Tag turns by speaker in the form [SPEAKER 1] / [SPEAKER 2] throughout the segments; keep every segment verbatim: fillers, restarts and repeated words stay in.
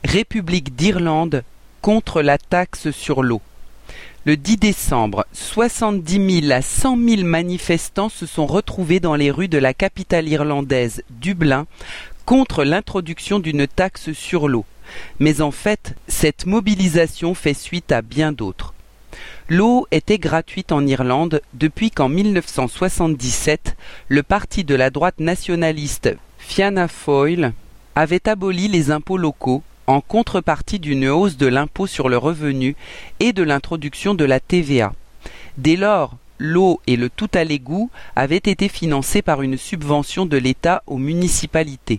[SPEAKER 1] République d'Irlande contre la taxe sur l'eau. Le dix décembre, soixante-dix mille à cent mille manifestants se sont retrouvés dans les rues de la capitale irlandaise, Dublin, contre l'introduction d'une taxe sur l'eau. Mais en fait, cette mobilisation fait suite à bien d'autres. L'eau était gratuite en Irlande depuis qu'en mille neuf cent soixante-dix-sept, le parti de la droite nationaliste Fianna Fáil avait aboli les impôts locaux en contrepartie d'une hausse de l'impôt sur le revenu et de l'introduction de la T V A. Dès lors, l'eau et le tout à l'égout avaient été financés par une subvention de l'État aux municipalités.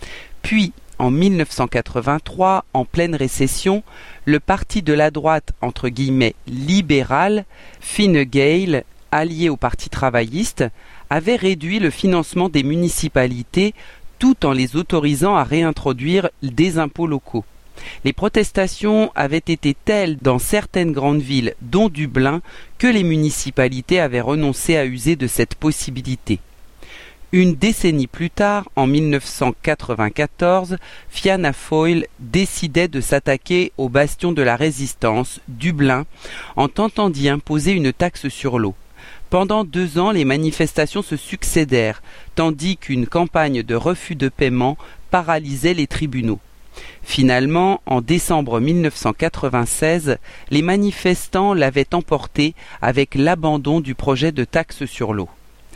[SPEAKER 1] Puis, en mille neuf cent quatre-vingt-trois, en pleine récession, le parti de la droite entre guillemets libéral, Fine Gael, allié au parti travailliste, avait réduit le financement des municipalités tout en les autorisant à réintroduire des impôts locaux. Les protestations avaient été telles dans certaines grandes villes, dont Dublin, que les municipalités avaient renoncé à user de cette possibilité. Une décennie plus tard, en mille neuf cent quatre-vingt-quatorze, Fianna Fáil décidait de s'attaquer au bastion de la résistance, Dublin, en tentant d'y imposer une taxe sur l'eau. Pendant deux ans, les manifestations se succédèrent, tandis qu'une campagne de refus de paiement paralysait les tribunaux. Finalement, en décembre mille neuf cent quatre-vingt-seize, les manifestants l'avaient emporté avec l'abandon du projet de taxe sur l'eau.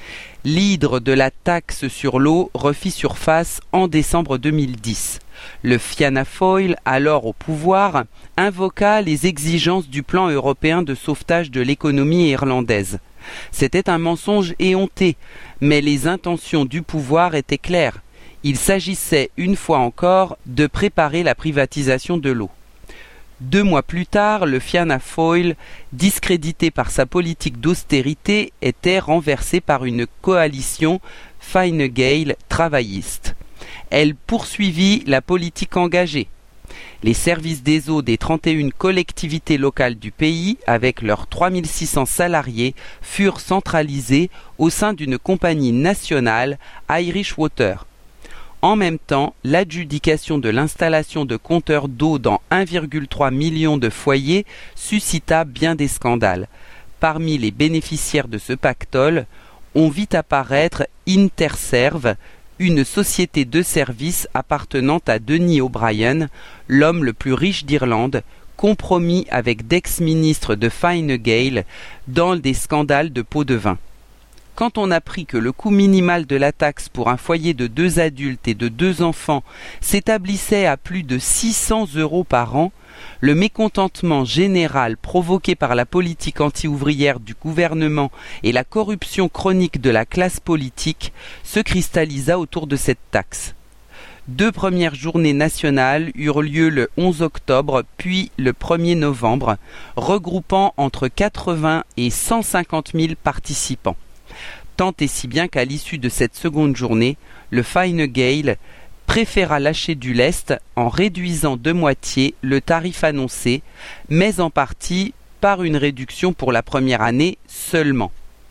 [SPEAKER 1] L'hydre de la taxe sur l'eau refit surface en décembre deux mille dix. Le Fianna Fáil, alors au pouvoir, invoqua les exigences du plan européen de sauvetage de l'économie irlandaise. C'était un mensonge éhonté, mais les intentions du pouvoir étaient claires. Il s'agissait, une fois encore, de préparer la privatisation de l'eau. Deux mois plus tard, le Fianna Fáil, discrédité par sa politique d'austérité, était renversé par une coalition Fine Gael travailliste. Elle poursuivit la politique engagée. Les services des eaux des trente et une collectivités locales du pays, avec leurs trois mille six cents salariés, furent centralisés au sein d'une compagnie nationale, Irish Water. En même temps, l'adjudication de l'installation de compteurs d'eau dans un virgule trois million de foyers suscita bien des scandales. Parmi les bénéficiaires de ce pactole, on vit apparaître Interserve, une société de services appartenant à Denis O'Brien, l'homme le plus riche d'Irlande, compromis avec d'ex-ministres de Fine Gael dans des scandales de pots de vin. Quand on apprit que le coût minimal de la taxe pour un foyer de deux adultes et de deux enfants s'établissait à plus de six cents euros par an, le mécontentement général provoqué par la politique anti-ouvrière du gouvernement et la corruption chronique de la classe politique se cristallisa autour de cette taxe. Deux premières journées nationales eurent lieu le onze octobre puis le premier novembre, regroupant entre quatre-vingts et cent cinquante mille participants. Tant et si bien qu'à l'issue de cette seconde journée, le Fine Gael préféra lâcher du lest en réduisant de moitié le tarif annoncé, mais en partie par une réduction pour la première année seulement.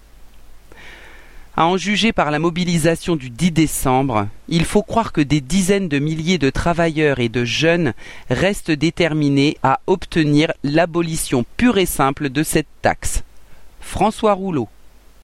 [SPEAKER 1] À en juger par la mobilisation du dix décembre, il faut croire que des dizaines de milliers de travailleurs et de jeunes restent déterminés à obtenir l'abolition pure et simple de cette taxe. François Rouleau.